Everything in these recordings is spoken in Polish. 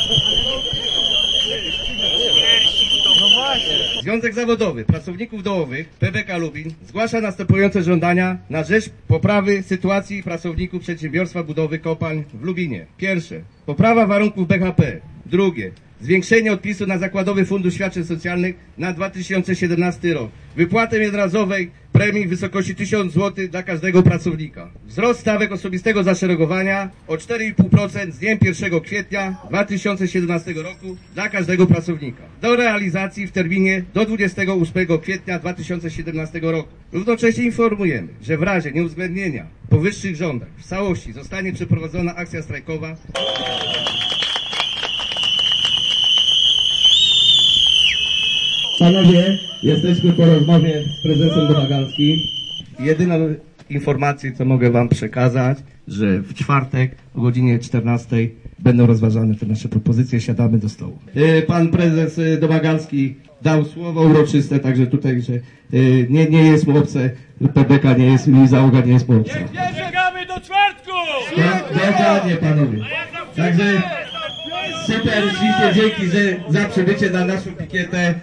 Związek Zawodowy Pracowników Dołowych PBK Lubin zgłasza następujące żądania na rzecz poprawy sytuacji pracowników przedsiębiorstwa budowy kopalń w Lubinie. Pierwsze, poprawa warunków BHP. Drugie, zwiększenie odpisu na Zakładowy Fundusz Świadczeń Socjalnych na 2017 rok. Wypłatę jednorazowej premii w wysokości 1000 zł dla każdego pracownika. Wzrost stawek osobistego zaszeregowania o 4,5% z dniem 1 kwietnia 2017 roku dla każdego pracownika. Do realizacji w terminie do 28 kwietnia 2017 roku. Równocześnie informujemy, że w razie nieuwzględnienia powyższych żądań w całości zostanie przeprowadzona akcja strajkowa. Panowie, jesteśmy po rozmowie z prezesem Domagalskim. Jedyną informację, co mogę wam przekazać, że w czwartek o godzinie 14 będą rozważane te nasze propozycje, siadamy do stołu. Pan prezes Domagalski dał słowo uroczyste, także tutaj, że nie jest mu obce, PBK nie jest, załoga nie jest mu obca. Czekamy do czwartku! Dokładnie, panowie. Także super, ślicznie dzięki za przybycie na naszą pikietę.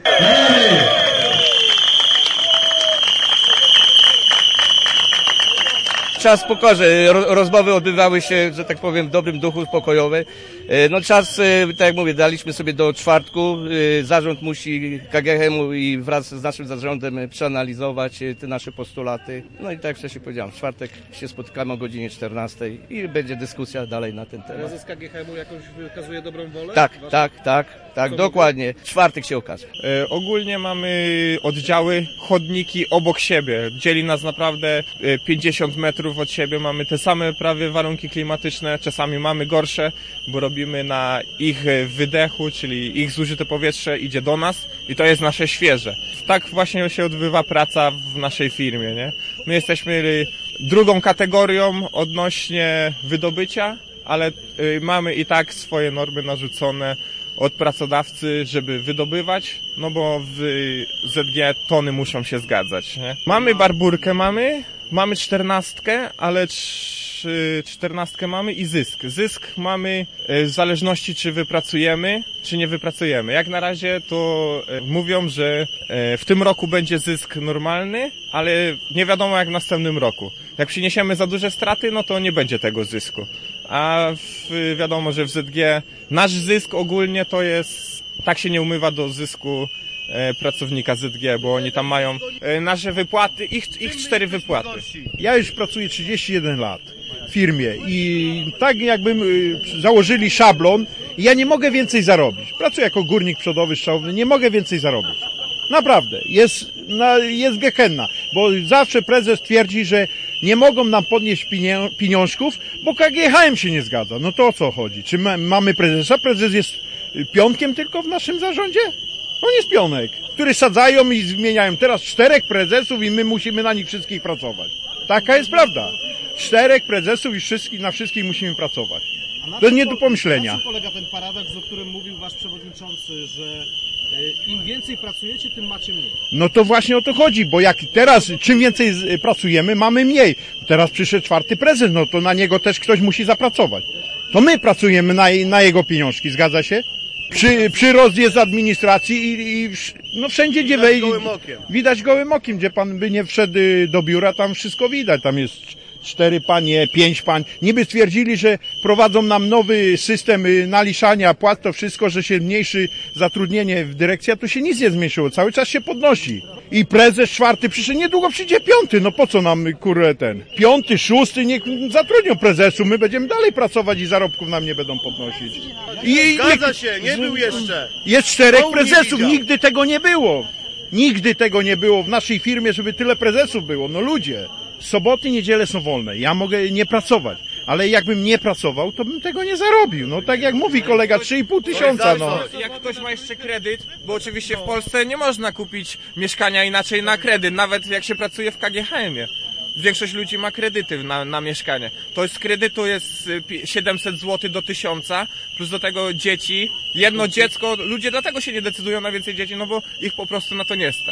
Czas pokaże, rozmowy odbywały się, że tak powiem, w dobrym duchu, pokojowe. No czas, tak jak mówię, daliśmy sobie do czwartku. Zarząd musi KGHM-u i wraz z naszym zarządem przeanalizować te nasze postulaty. No i tak jak wcześniej powiedziałem, w czwartek się spotykamy o godzinie 14 i będzie dyskusja dalej na ten temat. Prezes KGHM-u jakoś wykazuje dobrą wolę? Tak, dokładnie. W czwartek się okaże. Ogólnie mamy oddziały, chodniki obok siebie. Dzieli nas naprawdę 50 metrów od siebie. Mamy te same prawie warunki klimatyczne. Czasami mamy gorsze, bo robimy na ich wydechu, czyli ich zużyte powietrze idzie do nas i to jest nasze świeże. Tak właśnie się odbywa praca w naszej firmie, nie? My jesteśmy drugą kategorią odnośnie wydobycia, ale mamy i tak swoje normy narzucone od pracodawcy, żeby wydobywać, no bo w ZG tony muszą się zgadzać, nie? Mamy barburkę, mamy 14, ale 14 mamy i zysk. Zysk mamy w zależności, czy wypracujemy, czy nie wypracujemy. Jak na razie to mówią, że w tym roku będzie zysk normalny, ale nie wiadomo jak w następnym roku. Jak przyniesiemy za duże straty, no to nie będzie tego zysku. A wiadomo, że w ZG nasz zysk ogólnie to jest, tak się nie umywa do zysku pracownika ZG, bo oni tam mają nasze wypłaty, ich 4 wypłaty. Ja już pracuję 31 lat w firmie i tak jakbym założyli szablon i ja nie mogę więcej zarobić. Pracuję jako górnik przodowy, szałowny, nie mogę więcej zarobić. Naprawdę, jest gehenna, bo zawsze prezes twierdzi, że nie mogą nam podnieść pieniążków, bo KGHM się nie zgadza. No to o co chodzi? Czy mamy prezesa? Prezes jest pionkiem tylko w naszym zarządzie? On jest pionek, który sadzają i zmieniają. Teraz 4 prezesów i my musimy na nich wszystkich pracować. Taka jest prawda. 4 prezesów i na wszystkich musimy pracować. To nie do pomyślenia. Na czym polega ten paradoks, o którym mówił wasz przewodniczący, że im więcej pracujecie, tym macie mniej? No to właśnie o to chodzi, bo jak teraz czym więcej pracujemy, mamy mniej. Teraz przyszedł 4 prezes, no to na niego też ktoś musi zapracować. To my pracujemy na jego pieniążki, zgadza się? Przyrost jest z administracji i no wszędzie gdzie wejdzie, widać gołym okiem, gdzie pan by nie wszedł do biura, tam wszystko widać, tam jest 4 panie, 5 pań. Niby stwierdzili, że prowadzą nam nowy system naliczania płat, to wszystko, że się zmniejszy zatrudnienie w dyrekcji, a tu się nic nie zmniejszyło, cały czas się podnosi. I prezes 4 przyszedł, niedługo przyjdzie 5, no po co nam kurę ten? 5, 6, niech zatrudnią prezesu, my będziemy dalej pracować i zarobków nam nie będą podnosić. Zgadza się, nie był jeszcze. Jest 4 prezesów, nigdy tego nie było. Nigdy tego nie było w naszej firmie, żeby tyle prezesów było, no ludzie. Soboty, niedziele są wolne, ja mogę nie pracować, ale jakbym nie pracował, to bym tego nie zarobił. No tak jak mówi kolega, 3,5 tysiąca, no. Jak ktoś ma jeszcze kredyt, bo oczywiście w Polsce nie można kupić mieszkania inaczej na kredyt, nawet jak się pracuje w KGHM-ie. Większość ludzi ma kredyty na mieszkanie. To z kredytu jest 700 zł do 1000, plus do tego dzieci, jedno dziecko, ludzie dlatego się nie decydują na więcej dzieci, no bo ich po prostu na to nie stać.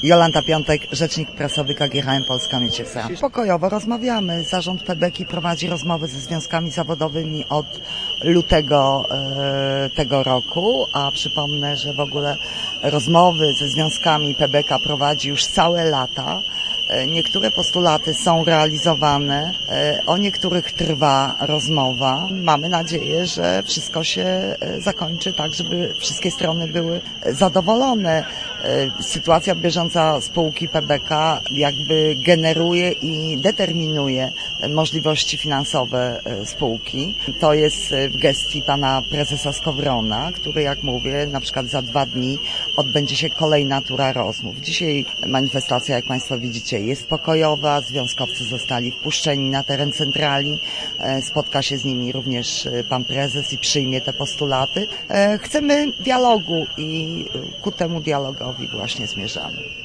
Jolanta Piątek, rzecznik prasowy KGHM Polska Miedź S.A. Pokojowo rozmawiamy. Zarząd PBK prowadzi rozmowy ze związkami zawodowymi od lutego tego roku, a przypomnę, że w ogóle rozmowy ze związkami PBK prowadzi już całe lata. Niektóre postulaty są realizowane, o niektórych trwa rozmowa. Mamy nadzieję, że wszystko się zakończy tak, żeby wszystkie strony były zadowolone. Sytuacja bieżąca spółki PBK jakby generuje i determinuje możliwości finansowe spółki. To jest w gestii pana prezesa Skowrona, który, jak mówię, na przykład za 2 dni odbędzie się kolejna tura rozmów. Dzisiaj manifestacja, jak państwo widzicie, jest pokojowa. Związkowcy zostali wpuszczeni na teren centrali. Spotka się z nimi również pan prezes i przyjmie te postulaty. Chcemy dialogu i ku temu dialogowi właśnie zmierzamy.